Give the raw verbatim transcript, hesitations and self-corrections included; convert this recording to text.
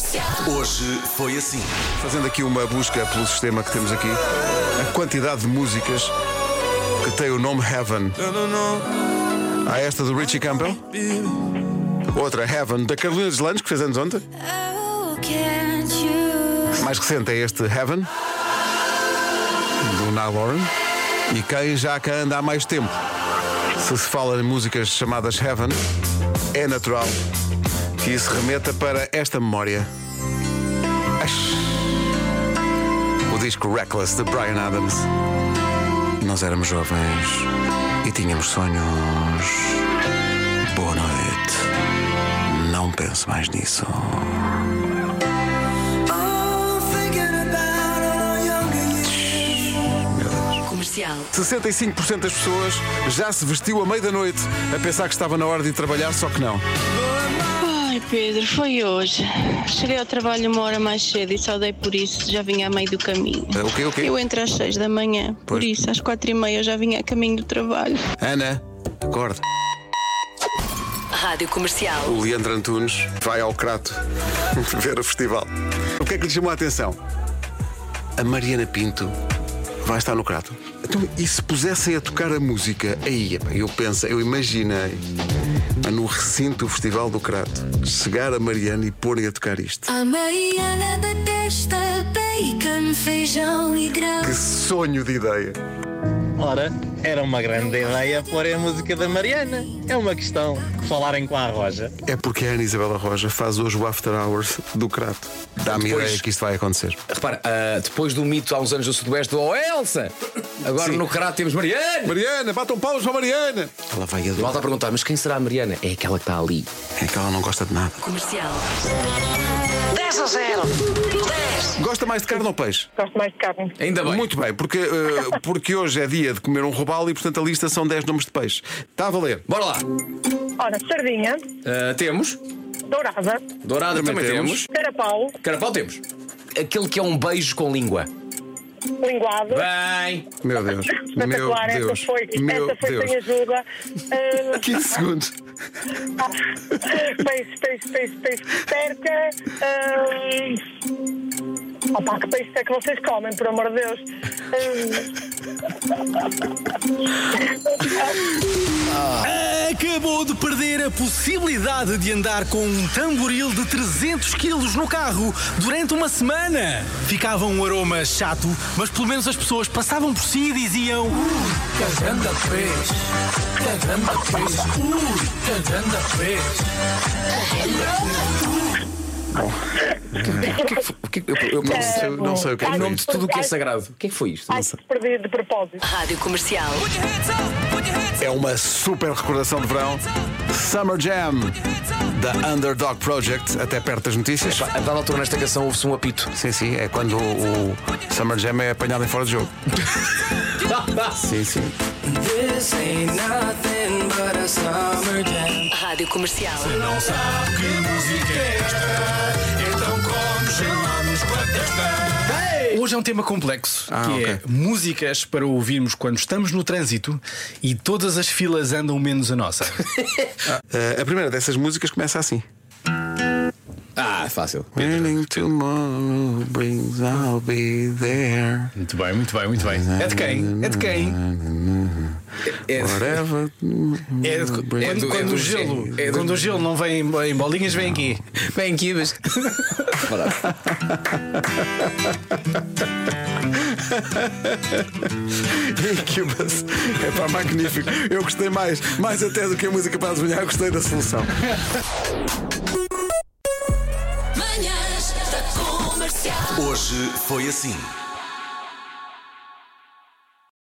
Hoje foi assim. Fazendo aqui uma busca pelo sistema que temos aqui, a quantidade de músicas que tem o nome Heaven. Há esta do Richie Campbell, outra Heaven da Carolina Deslandes, que fez anos ontem. Mais recente é este Heaven do Nile Horan. E quem já cá anda há mais tempo, se se fala em músicas chamadas Heaven, é natural que isso remeta para esta memória. O disco Reckless de Bryan Adams. Nós éramos jovens e tínhamos sonhos. Boa noite. Não pense mais nisso. Comercial. sessenta e cinco por cento das pessoas já se vestiu à meia da noite a pensar que estava na hora de ir trabalhar, só que não. Ai Pedro, foi hoje. Cheguei ao trabalho uma hora mais cedo e só dei por isso, já vinha a meio do caminho. Uh, o quê, o quê? Eu entro às seis da manhã, por Pois. isso às quatro e meia eu já vinha a caminho do trabalho. Ana, acorda. Rádio Comercial. O Leandro Antunes vai ao Crato ver o festival. O que é que lhe chamou a atenção? A Mariana Pinto vai estar no Crato. Então, e se pusessem a tocar a música? Aí, eu penso, eu imaginei no recinto do Festival do Crato chegar a Mariana e porem a tocar isto. A Mariana detesta bacon, feijão e grão. Que sonho de ideia! Ora, era uma grande ideia pôr a música da Mariana. É uma questão de falarem com a Roja. É porque a Ana Isabela Roja faz hoje o After Hours do Crato. Dá-me Depois- ideia que isto vai acontecer. Repara, ah, depois do mito há uns anos do Sudoeste, oh Elsa! Agora Sim. no Crato temos Mariana! Mariana, batam palmas para a Mariana! Ela vai E malta a adorar. perguntar, mas quem será a Mariana? É aquela que está ali. É que ela não gosta de nada. Comercial. dez a zero. dez. Gosta mais de carne ou peixe? Gosto mais de carne. Ainda bem. Muito bem, porque, eh, porque hoje é dia de comer um robalo e, portanto, a lista são dez nomes de peixe. Está a valer. Bora lá. Ora, sardinha, Ah, temos. dourada, Dourada Também também, temos. temos. carapau, Carapau temos. Aquele que é um beijo com língua. linguado. Bem. Meu Deus. Meu Espetacular, Deus. essa foi, Meu essa foi Deus. sem ajuda. Ah, quinze segundos. peixe, peixe, peixe, peixe, perca. Ah, opa, que peixe é que vocês comem, por amor de Deus? Acabou de perder a possibilidade de andar com um tamboril de trezentos quilos no carro durante uma semana. Ficava um aroma chato, mas pelo menos as pessoas passavam por si e diziam: Ui, que grande peixe, que grande peixe, ui, que grande peixe. O que é que foi? O que é que- eu, eu, Não sei, não sei o que é o que nome foi de isto. tudo o que é sagrado. O que é que foi isto? Acho que perdi de propósito. Rádio Comercial. É uma super recordação de verão. Summer Jam, da Underdog Project, até perto das notícias. A dada altura nesta canção houve-se um apito. Sim, sim, é quando o, o Summer Jam é apanhado em fora de jogo. Sim, sim. This ain't nothing but a summer jam. Rádio Comercial. Não sabe que música é esta, então como chamamos com a testa. Hoje é um tema complexo, Ah, que ok. é músicas para ouvirmos quando estamos no trânsito e todas as filas andam menos a nossa. Eh, a primeira dessas músicas começa assim. Ah, fácil. Winning tomorrow brings I'll be there. Muito bem, muito bem, muito bem. É de quem? É de quem? É, Whatever. É de, quando, É do- é quando do- o gelo, é do- quando o gelo não vem em em bolinhas, vem aqui. Vem aqui, mas. Incubus. É pá, magnífico. Eu gostei mais, mais até do que a música para adivinhar, gostei da solução. Manhãs da Comercial. Hoje foi assim.